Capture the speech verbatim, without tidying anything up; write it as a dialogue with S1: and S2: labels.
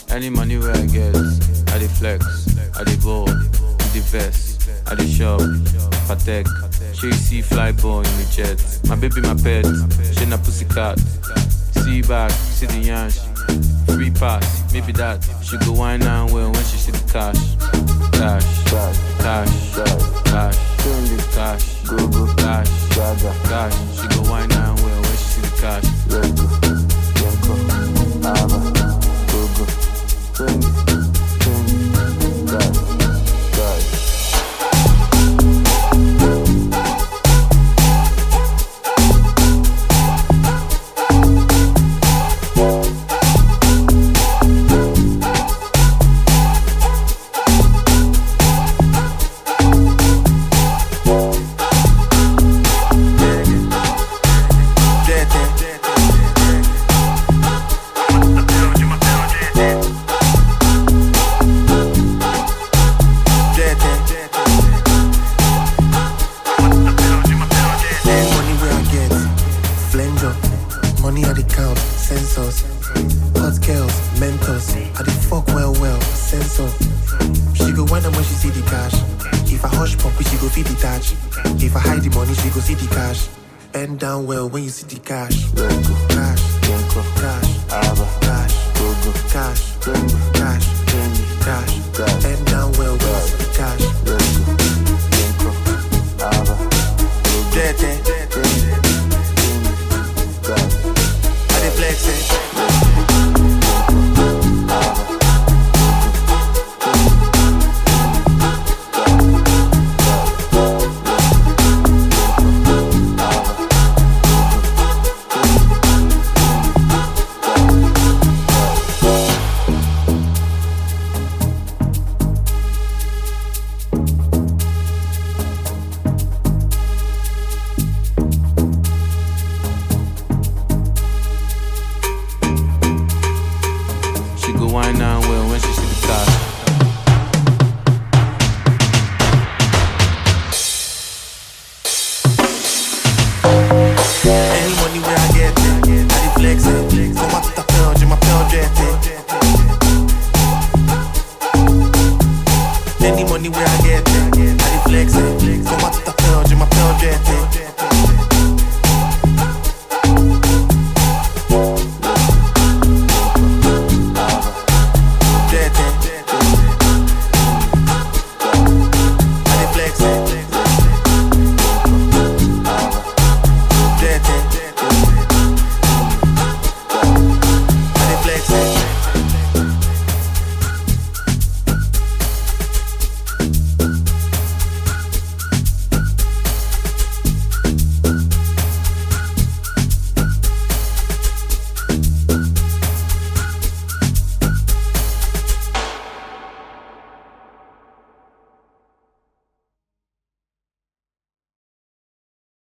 S1: Any money where I get, I dey flex, I dey ball, with the vest, I dey shop, Patek. She you see fly ball in the jet. My baby, my pet, she na pussycat. See back, see the yansh. Free pass, maybe that. She go wine and well when she see the cash. Cash, cash, cash, cash, cash, go go cash, cash. She go wine and well when she see the cash. Let's go, let's go, ava, go go, bring it, bring it, cash, cash. Bend down well when you see the cash. Let's go. Cash, cash, ava, cash, go go, cash, cash, cash, cash. Bend down well when you see the cash. Let's go. Ava, Dete, I dey flex it.